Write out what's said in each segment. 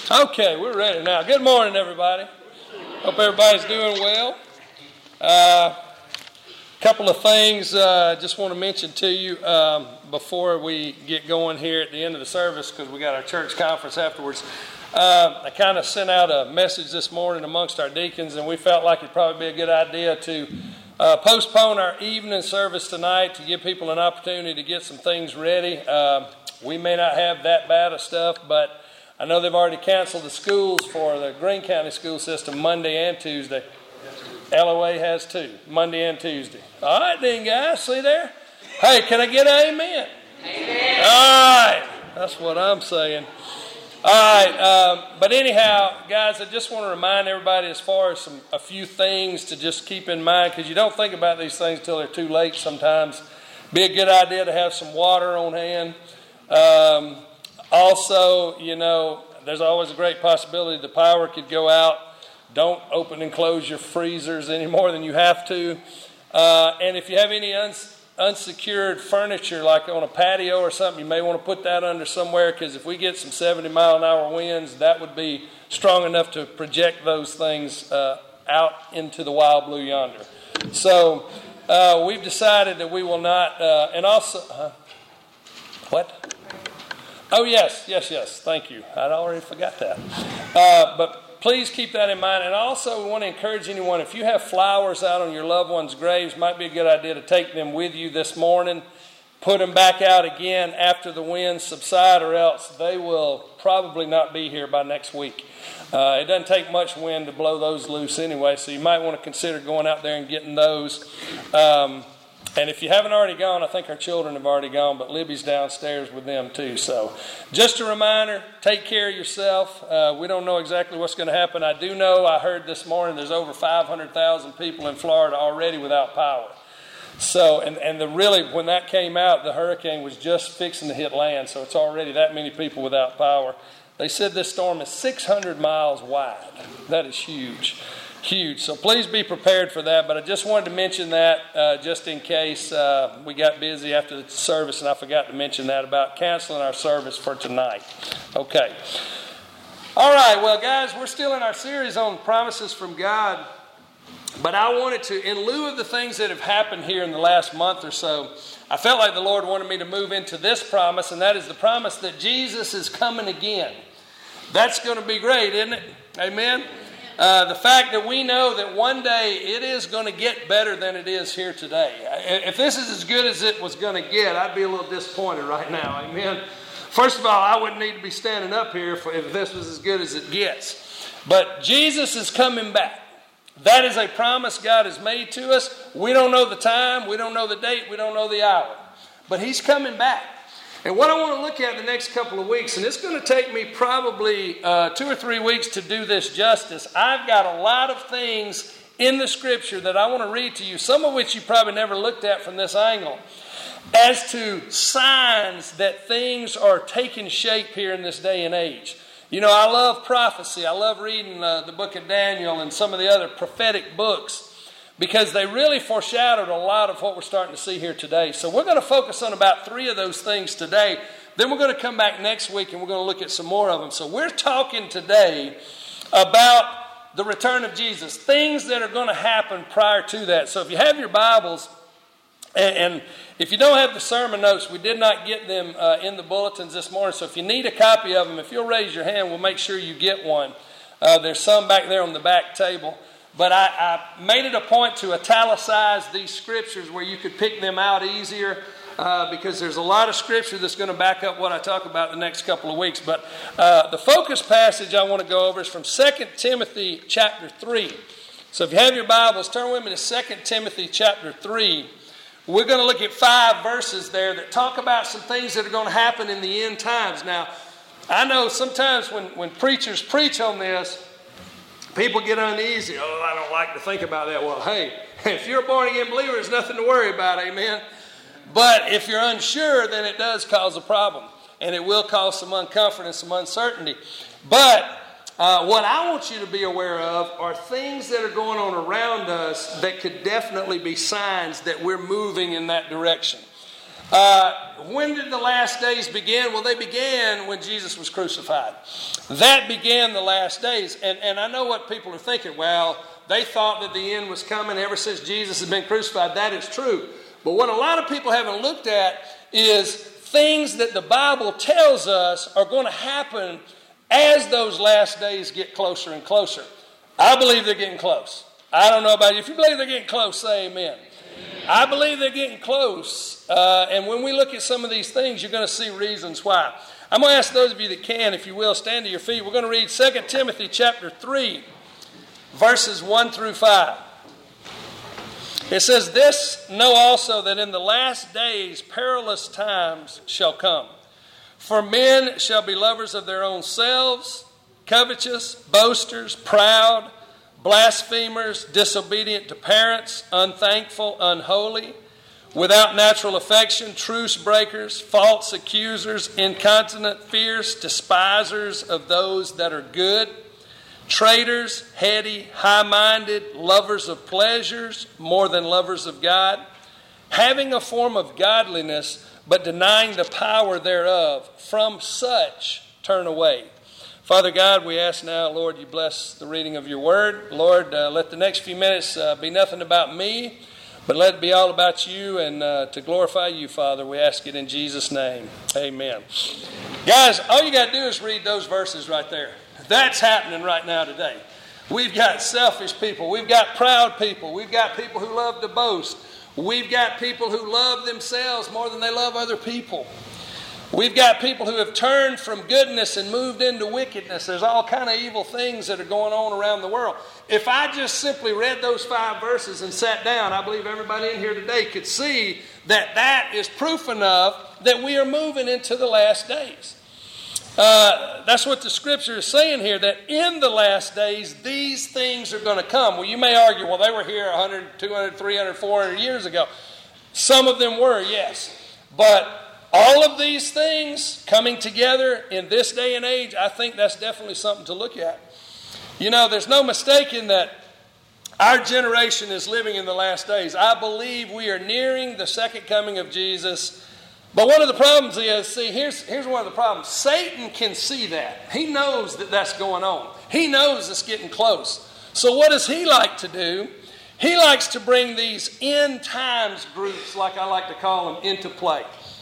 Okay, we're ready now. Good morning, everybody. Hope everybody's doing well. Couple of things I just want to mention to you before we get going here at the end of the service, because we got our church conference afterwards. I kind of sent out a message this morning amongst our deacons, and we felt like it'd probably be a good idea to postpone our evening service tonight to give people an opportunity to get some things ready. We may not have that bad of stuff, but I know they've already canceled the schools for the Greene County school system Monday and Tuesday. LOA has too, Monday and Tuesday. All right then, guys, see there? Hey, can I get an amen? Amen. All right, that's what I'm saying. All right, but anyhow, guys, I just want to remind everybody as far as a few things to just keep in mind, because you don't think about these things until they're too late sometimes. Be a good idea to have some water on hand. Also, you know, there's always a great possibility the power could go out. Don't open and close your freezers any more than you have to. And if you have any unsecured furniture, like on a patio or something, you may want to put that under somewhere, because if we get some 70-mile-an-hour winds, that would be strong enough to project those things out into the wild blue yonder. So we've decided that we will not, and also, what? Oh, yes, thank you. I'd already forgot that. But please keep that in mind. And also, we want to encourage anyone, if you have flowers out on your loved ones' graves, might be a good idea to take them with you this morning. Put them back out again after the winds subside, or else they will probably not be here by next week. It doesn't take much wind to blow those loose anyway, so you might want to consider going out there and getting those. And if you haven't already gone, I think our children have already gone, but Libby's downstairs with them too. So just a reminder, take care of yourself. We don't know exactly what's going to happen. I do know, I heard this morning, there's over 500,000 people in Florida already without power. So, and when that came out, the hurricane was just fixing to hit land, so it's already that many people without power. They said this storm is 600 miles wide. That is huge. Huge. So please be prepared for that. But I just wanted to mention that just in case we got busy after the service and I forgot to mention that about canceling our service for tonight. Okay. All right. Well, guys, we're still in our series on promises from God. But I wanted to, in lieu of the things that have happened here in the last month or so, I felt like the Lord wanted me to move into this promise, and that is the promise that Jesus is coming again. That's going to be great, isn't it? Amen? The fact that we know that one day it is going to get better than it is here today. If this is as good as it was going to get, I'd be a little disappointed right now. Amen. First of all, I wouldn't need to be standing up here if this was as good as it gets. But Jesus is coming back. That is a promise God has made to us. We don't know the time. We don't know the date. We don't know the hour. But He's coming back. And what I want to look at the next couple of weeks, and it's going to take me probably 2 or 3 weeks to do this justice. I've got a lot of things in the Scripture that I want to read to you, some of which you probably never looked at from this angle, as to signs that things are taking shape here in this day and age. You know, I love prophecy. I love reading the book of Daniel and some of the other prophetic books, because they really foreshadowed a lot of what we're starting to see here today. So we're going to focus on about 3 of those things today. Then we're going to come back next week and we're going to look at some more of them. So we're talking today about the return of Jesus, things that are going to happen prior to that. So if you have your Bibles, and if you don't have the sermon notes, we did not get them in the bulletins this morning. So if you need a copy of them, if you'll raise your hand, we'll make sure you get one. There's some back there on the back table. But I made it a point to italicize these scriptures where you could pick them out easier, because there's a lot of scripture that's going to back up what I talk about the next couple of weeks. But the focus passage I want to go over is from 2 Timothy chapter 3. So if you have your Bibles, turn with me to 2 Timothy chapter 3. We're going to look at 5 verses there that talk about some things that are going to happen in the end times. Now, I know sometimes when preachers preach on this, people get uneasy. Oh, I don't like to think about that. Well, hey, if you're a born-again believer, there's nothing to worry about, amen? But if you're unsure, then it does cause a problem. And it will cause some uncomfort and some uncertainty. But what I want you to be aware of are things that are going on around us that could definitely be signs that we're moving in that direction. When did the last days begin? Well, they began when Jesus was crucified. That began the last days. And I know what people are thinking. Well, they thought that the end was coming ever since Jesus had been crucified. That is true. But what a lot of people haven't looked at is things that the Bible tells us are going to happen as those last days get closer and closer. I believe they're getting close. I don't know about you. If you believe they're getting close, say amen. I believe they're getting close. And when we look at some of these things, you're going to see reasons why. I'm going to ask those of you that can, if you will, stand to your feet. We're going to read 2 Timothy chapter 3, verses 1 through 5. It says, "This know also that in the last days perilous times shall come. For men shall be lovers of their own selves, covetous, boasters, proud, blasphemers, disobedient to parents, unthankful, unholy, without natural affection, truce breakers, false accusers, incontinent, fierce, despisers of those that are good, traitors, heady, high-minded, lovers of pleasures more than lovers of God, having a form of godliness, but denying the power thereof. From such turn away." Father God, we ask now, Lord, you bless the reading of your word. Lord, let the next few minutes be nothing about me, but let it be all about you and to glorify you, Father. We ask it in Jesus' name. Amen. Guys, all you got to do is read those verses right there. That's happening right now today. We've got selfish people. We've got proud people. We've got people who love to boast. We've got people who love themselves more than they love other people. We've got people who have turned from goodness and moved into wickedness. There's all kind of evil things that are going on around the world. If I just simply read those 5 verses and sat down, I believe everybody in here today could see that that is proof enough that we are moving into the last days. That's what the scripture is saying here, that in the last days, these things are going to come. Well, you may argue, well, they were here 100, 200, 300, 400 years ago. Some of them were, yes. But all of these things coming together in this day and age, I think that's definitely something to look at. You know, there's no mistaking that our generation is living in the last days. I believe we are nearing the second coming of Jesus. But one of the problems is, see, here's one of the problems. Satan can see that. He knows that that's going on. He knows it's getting close. So what does he like to do? He likes to bring these end times groups, like I like to call them, into play.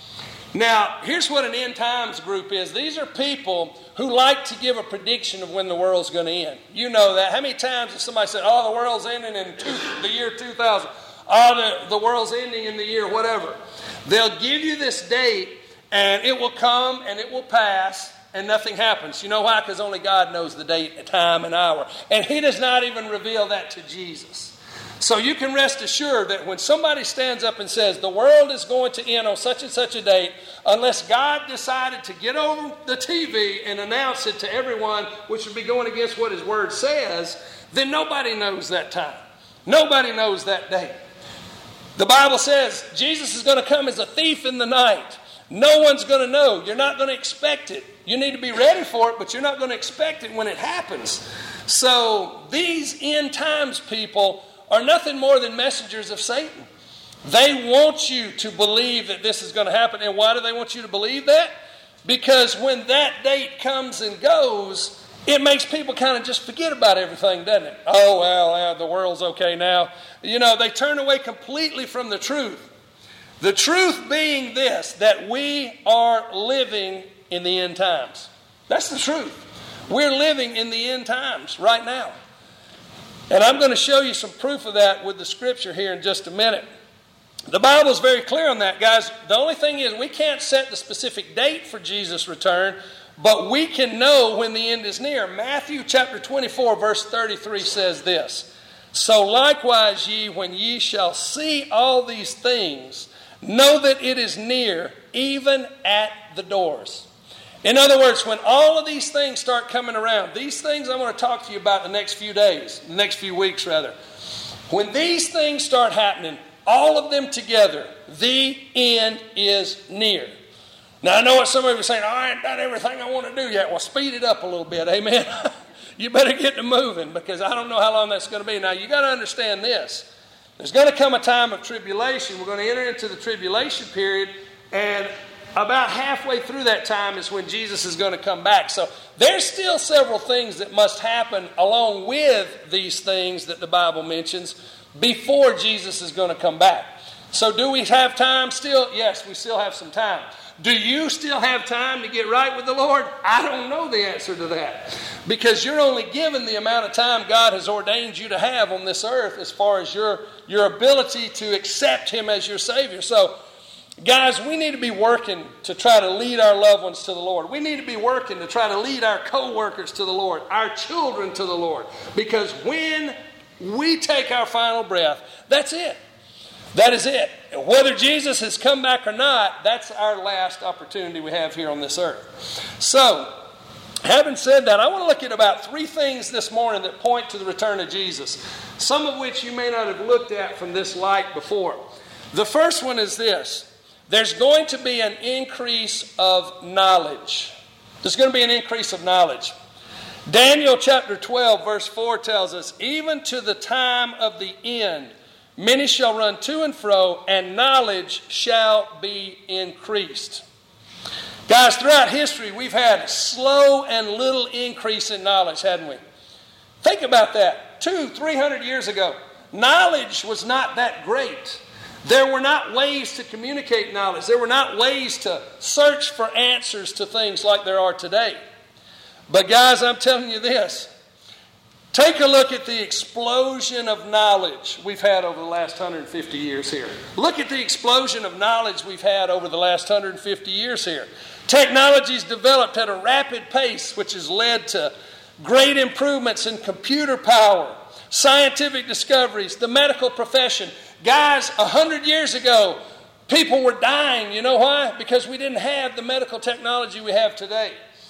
Now, here's what an end times group is. These are people who like to give a prediction of when the world's going to end. You know that. How many times has somebody said, oh, the world's ending in the year 2000. Oh, the world's ending in the year whatever. They'll give you this date, and it will come, and it will pass, and nothing happens. You know why? Because only God knows the date, time, and hour. And He does not even reveal that to Jesus. So you can rest assured that when somebody stands up and says, the world is going to end on such and such a date, unless God decided to get over the TV and announce it to everyone, which would be going against what His Word says, then nobody knows that time. Nobody knows that date. The Bible says Jesus is going to come as a thief in the night. No one's going to know. You're not going to expect it. You need to be ready for it, but you're not going to expect it when it happens. So these end times people are nothing more than messengers of Satan. They want you to believe that this is going to happen. And why do they want you to believe that? Because when that date comes and goes, it makes people kind of just forget about everything, doesn't it? Oh, well, the world's okay now. You know, they turn away completely from the truth. The truth being this, that we are living in the end times. That's the truth. We're living in the end times right now. And I'm going to show you some proof of that with the scripture here in just a minute. The Bible's very clear on that, guys. The only thing is we can't set the specific date for Jesus' return, but we can know when the end is near. Matthew chapter 24, verse 33 says this, "So likewise ye, when ye shall see all these things, know that it is near, even at the doors." In other words, when all of these things start coming around, these things I'm going to talk to you about the next few days, the next few weeks rather. When these things start happening, all of them together, the end is near. Now I know what some of you are saying, oh, I ain't done everything I want to do yet. Well, speed it up a little bit, amen? You better get to moving because I don't know how long that's going to be. Now you got to understand this. There's going to come a time of tribulation. We're going to enter into the tribulation period. And about halfway through that time is when Jesus is going to come back. So there's still several things that must happen along with these things that the Bible mentions before Jesus is going to come back. So do we have time still? Yes, we still have some time. Do you still have time to get right with the Lord? I don't know the answer to that. Because you're only given the amount of time God has ordained you to have on this earth as far as your ability to accept Him as your Savior. So, guys, we need to be working to try to lead our loved ones to the Lord. We need to be working to try to lead our co-workers to the Lord, our children to the Lord. Because when we take our final breath, that's it. That is it. Whether Jesus has come back or not, that's our last opportunity we have here on this earth. So, having said that, I want to look at about 3 things this morning that point to the return of Jesus, some of which you may not have looked at from this light before. The first one is this. There's going to be an increase of knowledge. There's going to be an increase of knowledge. Daniel chapter 12 verse 4 tells us, even to the time of the end, many shall run to and fro, and knowledge shall be increased. Guys, throughout history, we've had slow and little increase in knowledge, hadn't we? Think about that. 200-300 years ago, knowledge was not that great. There were not ways to communicate knowledge. There were not ways to search for answers to things like there are today. But guys, I'm telling you this. Take a look at the explosion of knowledge we've had over the last 150 years here. Look at the explosion of knowledge we've had over the last 150 years here. Technology's developed at a rapid pace, which has led to great improvements in computer power, scientific discoveries, the medical profession. Guys, 100 years ago, people were dying. You know why? Because we didn't have the medical technology we have today.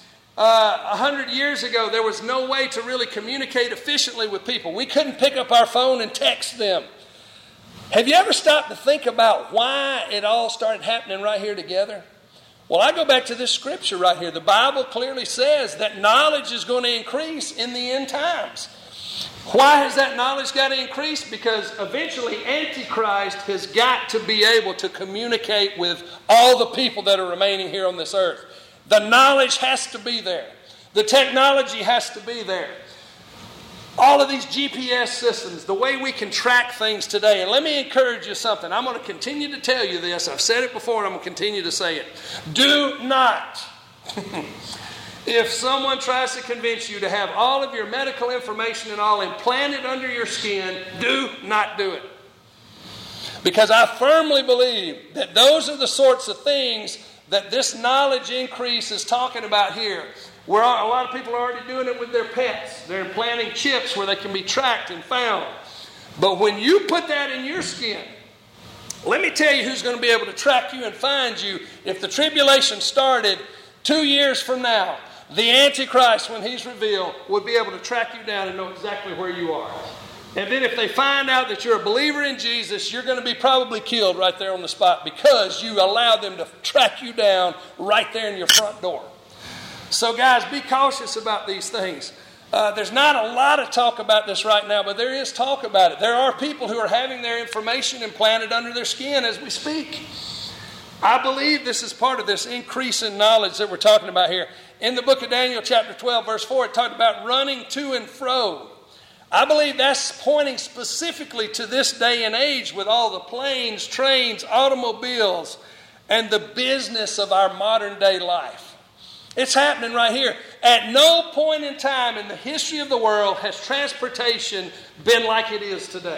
100 years ago, there was no way to really communicate efficiently with people. We couldn't pick up our phone and text them. Have you ever stopped to think about why it all started happening right here together? Well, I go back to this scripture right here. The Bible clearly says that knowledge is going to increase in the end times. Why has that knowledge got to increase? Because eventually Antichrist has got to be able to communicate with all the people that are remaining here on this earth. The knowledge has to be there. The technology has to be there. All of these GPS systems, the way we can track things today. And let me encourage you something. I'm going to continue to tell you this. I've said it before and I'm going to continue to say it. Do not, if someone tries to convince you to have all of your medical information and all implanted under your skin, do not do it. Because I firmly believe that those are the sorts of things that this knowledge increase is talking about here. Where a lot of people are already doing it with their pets. They're implanting chips where they can be tracked and found. But when you put that in your skin, let me tell you who's going to be able to track you and find you. If the tribulation started 2 years from now, the Antichrist, when he's revealed, would be able to track you down and know exactly where you are. And then if they find out that you're a believer in Jesus, you're going to be probably killed right there on the spot because you allowed them to track you down right there in your front door. So guys, be cautious about these things. There's not a lot of talk about this right now, but there is talk about it. There are people who are having their information implanted under their skin as we speak. I believe this is part of this increase in knowledge that we're talking about here. In the book of Daniel chapter 12 verse 4, it talked about running to and fro. I believe that's pointing specifically to this day and age with all the planes, trains, automobiles, and the business of our modern day life. It's happening right here. At no point in time in the history of the world has transportation been like it is today.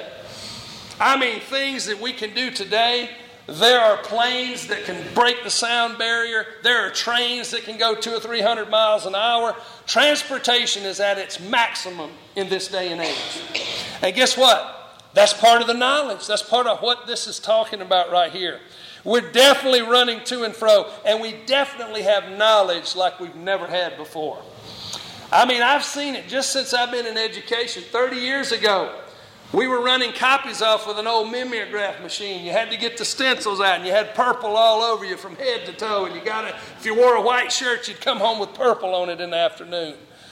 I mean, things that we can do today. There are planes that can break the sound barrier. There are trains that can go 200 or 300 miles an hour. Transportation is at its maximum in this day and age. And guess what? That's part of the knowledge. That's part of what this is talking about right here. We're definitely running to and fro, and we definitely have knowledge like we've never had before. I mean, I've seen it just since I've been in education. 30 years ago, we were running copies off with an old mimeograph machine. You had to get the stencils out, and you had purple all over you from head to toe. And if you wore a white shirt, you'd come home with purple on it in the afternoon.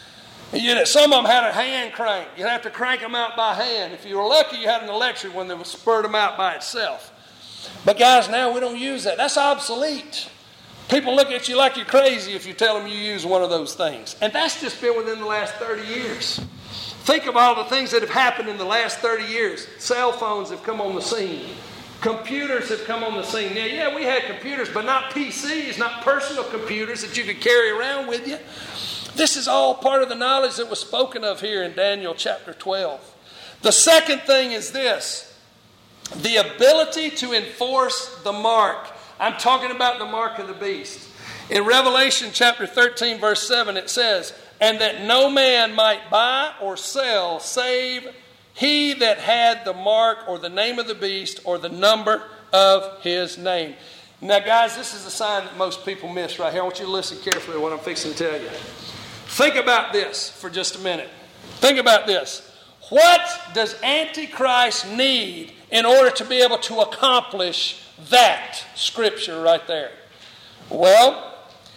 And some of them had a hand crank. You'd have to crank them out by hand. If you were lucky, you had an electric one that would spurt them out by itself. But guys, now we don't use that. That's obsolete. People look at you like you're crazy if you tell them you use one of those things. And that's just been within the last 30 years. Think of all the things that have happened in the last 30 years. Cell phones have come on the scene. Computers have come on the scene. Now, yeah, we had computers, but not PCs, not personal computers that you could carry around with you. This is all part of the knowledge that was spoken of here in Daniel chapter 12. The second thing is this: the ability to enforce the mark. I'm talking about the mark of the beast. In Revelation chapter 13, verse 7, it says, "And that no man might buy or sell save he that had the mark or the name of the beast or the number of his name." Now, guys, this is a sign that most people miss right here. I want you to listen carefully to what I'm fixing to tell you. Think about this for just a minute. Think about this. What does Antichrist need in order to be able to accomplish that scripture right there? Well,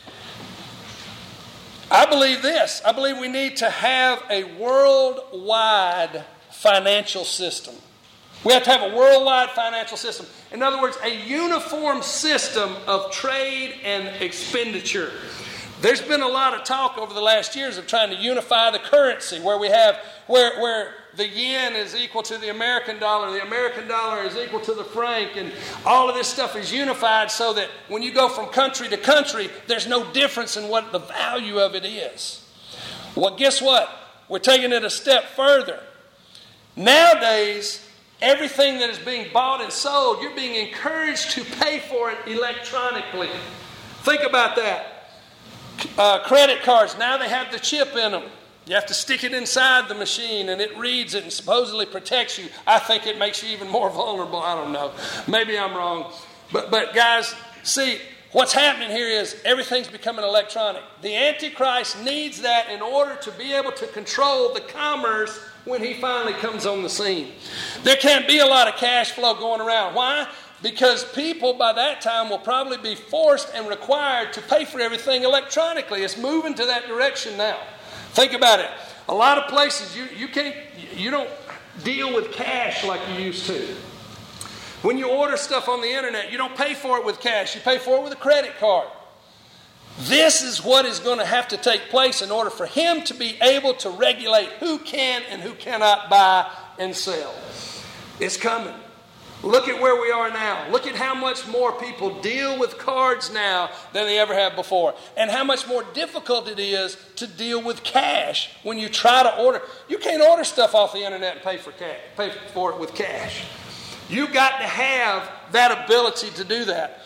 I believe this. I believe we need to have a worldwide financial system. We have to have a worldwide financial system. In other words, a uniform system of trade and expenditure. There's been a lot of talk over the last years of trying to unify the currency, where we have where the yen is equal to the American dollar is equal to the franc, and all of this stuff is unified so that when you go from country to country, there's no difference in what the value of it is. Well, guess what? We're taking it a step further. Nowadays, everything that is being bought and sold, you're being encouraged to pay for it electronically. Think about that. Credit cards, now they have the chip in them. You have to stick it inside the machine and it reads it and supposedly protects you. I think it makes you even more vulnerable. I don't know. Maybe I'm wrong. But guys, see, what's happening here is everything's becoming electronic. The Antichrist needs that in order to be able to control the commerce when he finally comes on the scene. There can't be a lot of cash flow going around. Why? Because people by that time will probably be forced and required to pay for everything electronically. It's moving to that direction now. Think about it. A lot of places you don't deal with cash like you used to. When you order stuff on the internet, you don't pay for it with cash. You pay for it with a credit card. This is what is going to have to take place in order for him to be able to regulate who can and who cannot buy and sell. It's coming. Look at where we are now. Look at how much more people deal with cards now than they ever have before. And how much more difficult it is to deal with cash when you try to order. You can't order stuff off the internet and pay for it with cash. You've got to have that ability to do that.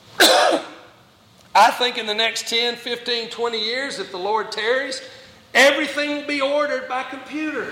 I think in the next 10, 15, 20 years, if the Lord tarries, everything will be ordered by computer.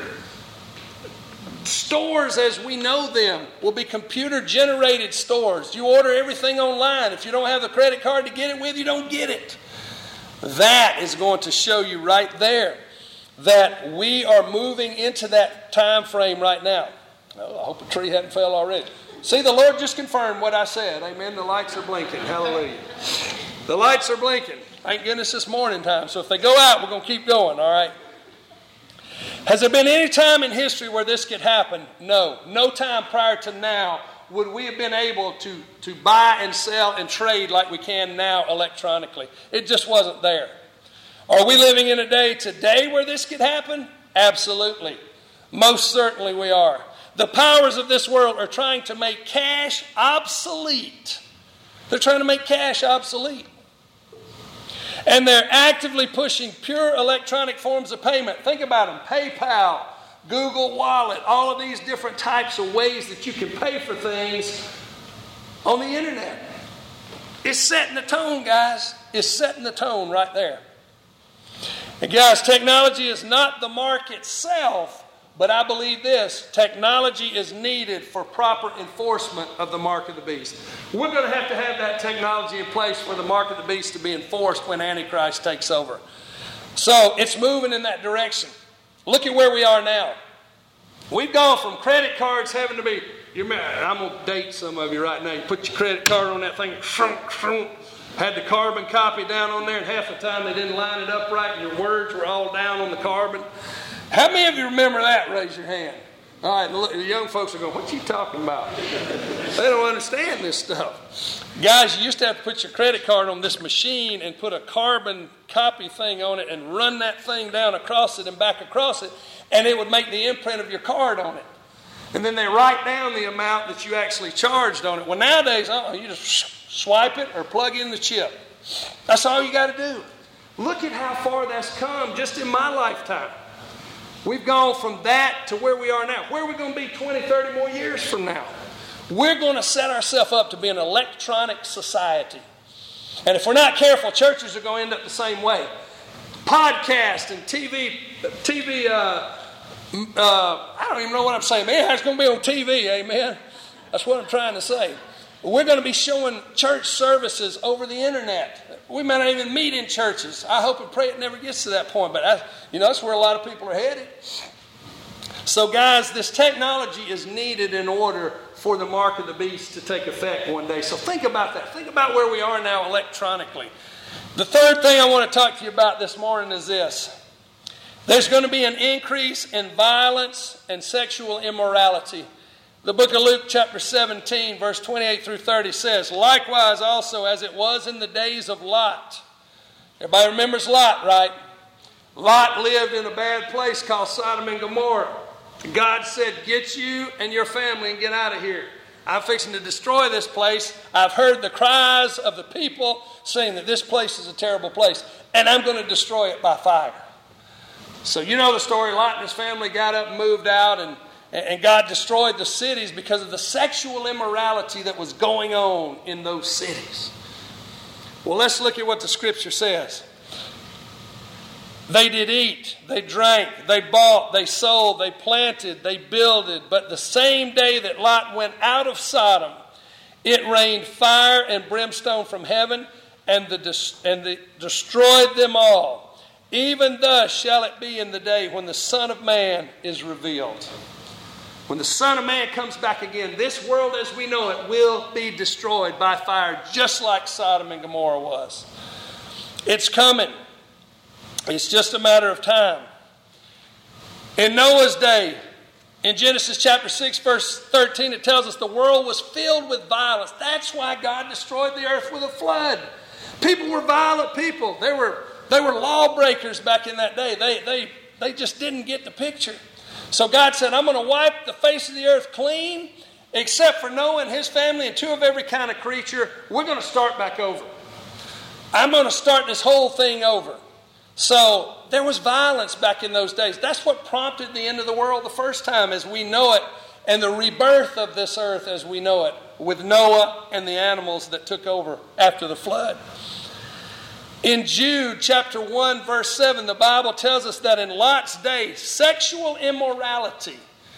Stores as we know them will be computer-generated stores. You order everything online. If you don't have the credit card to get it with, you don't get it. That is going to show you right there that we are moving into that time frame right now. Oh, I hope a tree hadn't fell already. See, the Lord just confirmed what I said. Amen. The lights are blinking. Hallelujah. The lights are blinking. Thank goodness it's morning time. So if they go out, we're going to keep going, all right? Has there been any time in history where this could happen? No. No time prior to now would we have been able to buy and sell and trade like we can now electronically. It just wasn't there. Are we living in a day today where this could happen? Absolutely. Most certainly we are. The powers of this world are trying to make cash obsolete. They're trying to make cash obsolete. And they're actively pushing pure electronic forms of payment. Think about them. PayPal, Google Wallet, all of these different types of ways that you can pay for things on the internet. It's setting the tone, guys. It's setting the tone right there. And guys, technology is not the mark itself, but I believe this: technology is needed for proper enforcement of the mark of the beast. We're going to have that technology in place for the mark of the beast to be enforced when Antichrist takes over. So it's moving in that direction. Look at where we are now. We've gone from credit cards having to be, I'm going to date some of you right now. You put your credit card on that thing, had the carbon copy down on there, and half the time they didn't line it up right and your words were all down on the carbon. How many of you remember that? Raise your hand. All right, look, the young folks are going, what you talking about? They don't understand this stuff. Guys, you used to have to put your credit card on this machine and put a carbon copy thing on it and run that thing down across it and back across it, and it would make the imprint of your card on it. And then they write down the amount that you actually charged on it. Well, nowadays, you just swipe it or plug in the chip. That's all you got to do. Look at how far that's come just in my lifetime. We've gone from that to where we are now. Where are we going to be 20, 30 more years from now? We're going to set ourselves up to be an electronic society. And if we're not careful, churches are going to end up the same way. Podcast and TV, I don't even know what I'm saying. Man, it's going to be on TV, amen? That's what I'm trying to say. We're going to be showing church services over the internet. We may not even meet in churches. I hope and pray it never gets to that point. But, that's where a lot of people are headed. So, guys, this technology is needed in order for the mark of the beast to take effect one day. So think about that. Think about where we are now electronically. The third thing I want to talk to you about this morning is this. There's going to be an increase in violence and sexual immorality. The book of Luke chapter 17, verse 28 through 30 says, likewise also as it was in the days of Lot. Everybody remembers Lot, right? Lot lived in a bad place called Sodom and Gomorrah. God said, get you and your family and get out of here. I'm fixing to destroy this place. I've heard the cries of the people saying that this place is a terrible place, and I'm going to destroy it by fire. So you know the story. Lot and his family got up and moved out, and God destroyed the cities because of the sexual immorality that was going on in those cities. Well, let's look at what the scripture says. They did eat, they drank, they bought, they sold, they planted, they builded. But the same day that Lot went out of Sodom, it rained fire and brimstone from heaven and destroyed them all. Even thus shall it be in the day when the Son of Man is revealed. When the Son of Man comes back again, this world as we know it will be destroyed by fire, just like Sodom and Gomorrah was. It's coming. It's just a matter of time. In Noah's day, in Genesis chapter 6, verse 13, it tells us the world was filled with violence. That's why God destroyed the earth with a flood. People were violent people. They were lawbreakers back in that day. They just didn't get the picture. So God said, I'm going to wipe the face of the earth clean, except for Noah and his family and two of every kind of creature. We're going to start back over. I'm going to start this whole thing over. So there was violence back in those days. That's what prompted the end of the world the first time as we know it, and the rebirth of this earth as we know it, with Noah and the animals that took over after the flood. In Jude chapter 1 verse 7, the Bible tells us that in Lot's day, sexual immorality,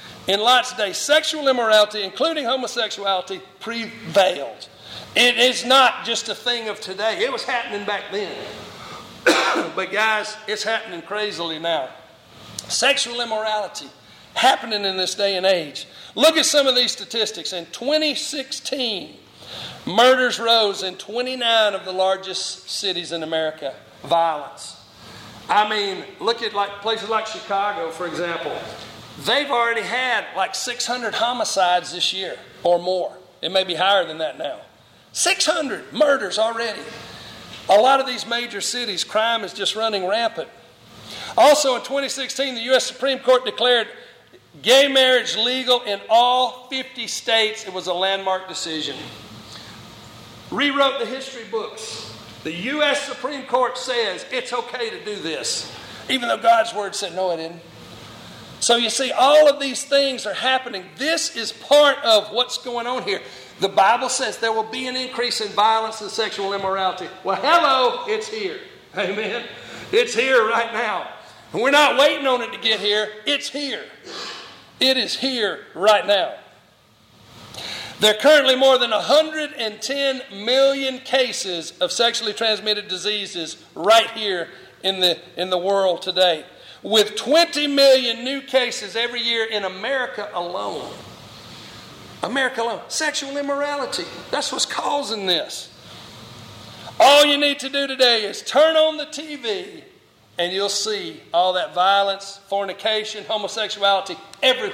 including homosexuality, prevailed. It is not just a thing of today. It was happening back then. But guys, it's happening crazily now. Sexual immorality happening in this day and age. Look at some of these statistics. In 2016, murders rose in 29 of the largest cities in America. Violence. I mean, look at places like Chicago, for example. They've already had 600 homicides this year or more. It may be higher than that now. 600 murders already. A lot of these major cities, crime is just running rampant. Also in 2016, the U.S. Supreme Court declared gay marriage legal in all 50 states. It was a landmark decision. Rewrote the history books. The U.S. Supreme Court says it's okay to do this, even though God's Word said no, it didn't. So you see, all of these things are happening. This is part of what's going on here. The Bible says there will be an increase in violence and sexual immorality. Well, hello, it's here. Amen. It's here right now. And we're not waiting on it to get here. It's here. It is here right now. There are currently more than 110 million cases of sexually transmitted diseases right here in the world today, with 20 million new cases every year in America alone. America alone. Sexual immorality. That's what's causing this. All you need to do today is turn on the TV and you'll see all that violence, fornication, homosexuality everywhere.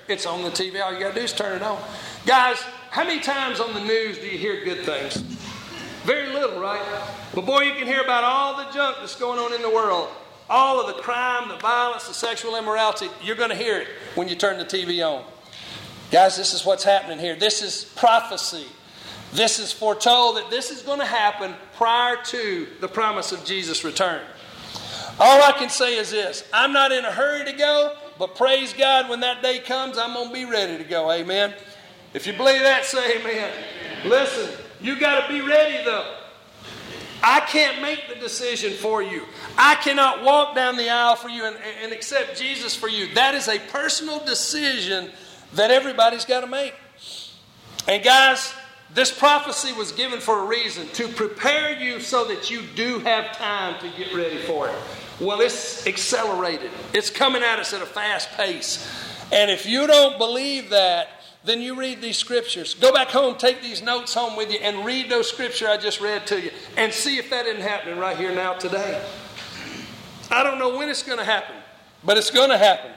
It's on the TV. All you got to do is turn it on. Guys, how many times on the news do you hear good things? Very little, right? But boy, you can hear about all the junk that's going on in the world. All of the crime, the violence, the sexual immorality. You're going to hear it when you turn the TV on. Guys, this is what's happening here. This is prophecy. This is foretold that this is going to happen prior to the promise of Jesus' return. All I can say is this. I'm not in a hurry to go, but praise God, when that day comes, I'm going to be ready to go. Amen. If you believe that, say amen. Listen, you got to be ready though. I can't make the decision for you. I cannot walk down the aisle for you and accept Jesus for you. That is a personal decision that everybody's got to make. And guys, this prophecy was given for a reason, to prepare you so that you do have time to get ready for it. Well, it's accelerated. It's coming at us at a fast pace. And if you don't believe that, then you read these scriptures. Go back home, take these notes home with you, and read those scriptures I just read to you. And see if that isn't happening right here now today. I don't know when it's going to happen, but it's going to happen.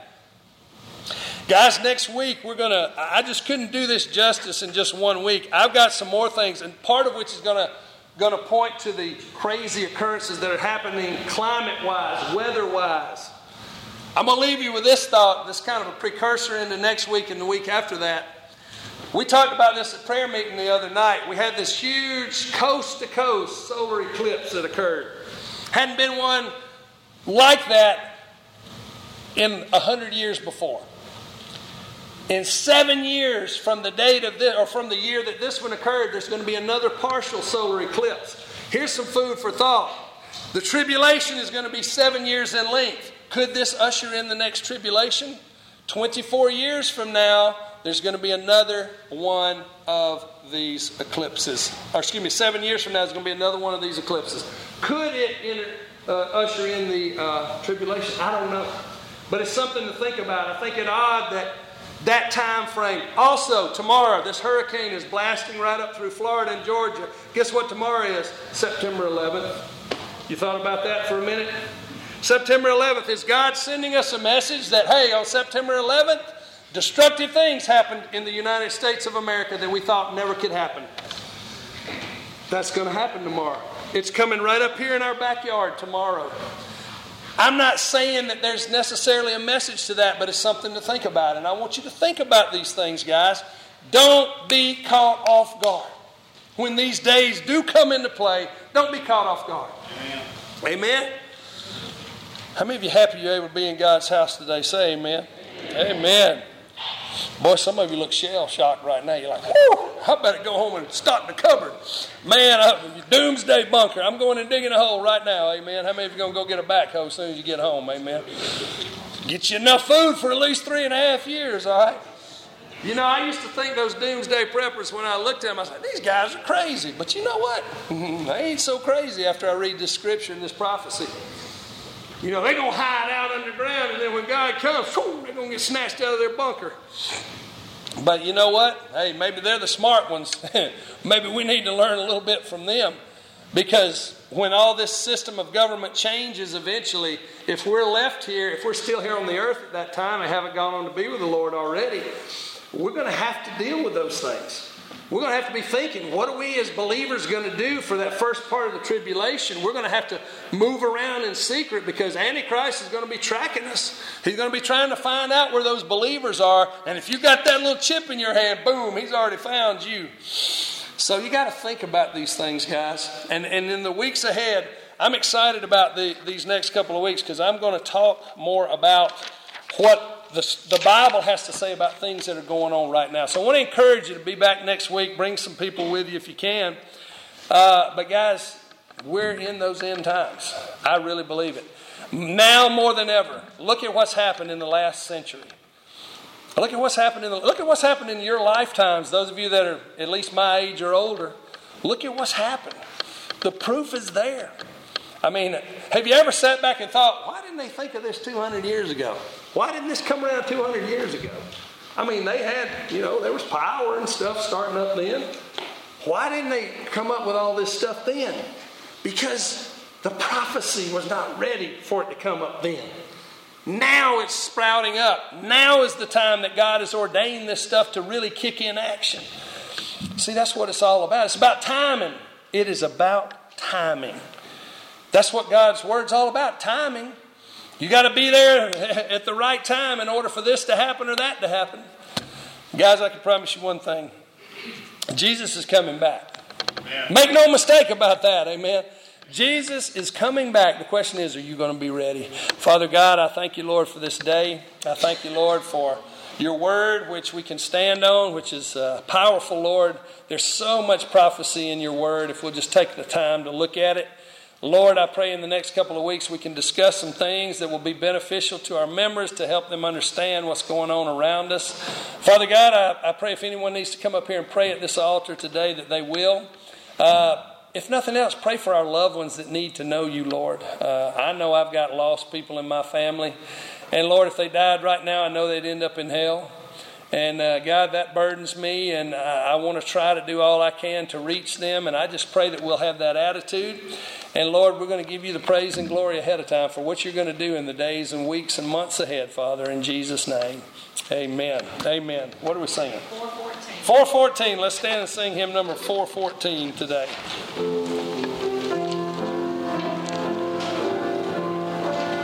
Guys, next week I just couldn't do this justice in just 1 week. I've got some more things, and part of which is going to point to the crazy occurrences that are happening climate-wise, weather-wise. I'm going to leave you with this thought, this kind of a precursor into next week and the week after that. We talked about this at prayer meeting the other night. We had this huge coast-to-coast solar eclipse that occurred. Hadn't been one like that in 100 years before. In 7 years from the date of this, or from the year that this one occurred, there's going to be another partial solar eclipse. Here's some food for thought. The tribulation is going to be 7 years in length. Could this usher in the next tribulation? 24 years from now, there's going to be another one of these eclipses. 7 years from now, there's going to be another one of these eclipses. Could it usher in the tribulation? I don't know. But it's something to think about. I think it odd that time frame. Also, tomorrow, this hurricane is blasting right up through Florida and Georgia. Guess what tomorrow is? September 11th. You thought about that for a minute? September 11th, is God sending us a message that, hey, on September 11th, destructive things happened in the United States of America that we thought never could happen. That's going to happen tomorrow. It's coming right up here in our backyard tomorrow. I'm not saying that there's necessarily a message to that, but it's something to think about. And I want you to think about these things, guys. Don't be caught off guard. When these days do come into play, don't be caught off guard. Amen? Amen? How many of you happy you're able to be in God's house today? Say amen. Amen. Boy, some of you look shell-shocked right now. You're like, whoo, I better go home and stock the cupboard. Man, doomsday bunker. I'm going and digging a hole right now. Amen. How many of you are going to go get a backhoe as soon as you get home? Amen. Get you enough food for at least 3.5 years, all right? You know, I used to think those doomsday preppers, when I looked at them, I said, these guys are crazy. But you know what? They ain't so crazy after I read this scripture and this prophecy. You know, they're going to hide out underground, and then when God comes, they're going to get snatched out of their bunker. But you know what? Hey, maybe they're the smart ones. Maybe we need to learn a little bit from them. Because when all this system of government changes eventually, if we're left here, if we're still here on the earth at that time and haven't gone on to be with the Lord already, we're going to have to deal with those things. We're going to have to be thinking, what are we as believers going to do for that first part of the tribulation? We're going to have to move around in secret because Antichrist is going to be tracking us. He's going to be trying to find out where those believers are. And if you got that little chip in your hand, boom, he's already found you. So you got to think about these things, guys. And in the weeks ahead, I'm excited about these next couple of weeks because I'm going to talk more about what the Bible has to say about things that are going on right now. So I want to encourage you to be back next week. Bring some people with you if you can. But guys, we're in those end times. I really believe it. Now more than ever, look at what's happened in the last century. Look at what's happened in your lifetimes. Those of you that are at least my age or older, look at what's happened. The proof is there. I mean, have you ever sat back and thought, why didn't they think of this 200 years ago? Why didn't this come around 200 years ago? I mean, they had, there was power and stuff starting up then. Why didn't they come up with all this stuff then? Because the prophecy was not ready for it to come up then. Now it's sprouting up. Now is the time that God has ordained this stuff to really kick in action. See, that's what it's all about. It's about timing. It is about timing. That's what God's Word's all about, timing. You got to be there at the right time in order for this to happen or that to happen. Guys, I can promise you one thing. Jesus is coming back. Amen. Make no mistake about that, amen. Jesus is coming back. The question is, are you going to be ready? Father God, I thank you, Lord, for this day. I thank you, Lord, for your word, which we can stand on, which is powerful, Lord. There's so much prophecy in your word if we'll just take the time to look at it. Lord, I pray in the next couple of weeks we can discuss some things that will be beneficial to our members to help them understand what's going on around us. Father God, I pray if anyone needs to come up here and pray at this altar today that they will. If nothing else, pray for our loved ones that need to know you, Lord. I know I've got lost people in my family. And Lord, if they died right now, I know they'd end up in hell. And God, that burdens me, and I want to try to do all I can to reach them. And I just pray that we'll have that attitude. And Lord, we're going to give you the praise and glory ahead of time for what you're going to do in the days and weeks and months ahead, Father, in Jesus' name. Amen. Amen. What are we singing? 414. 414. Let's stand and sing hymn number 414 today.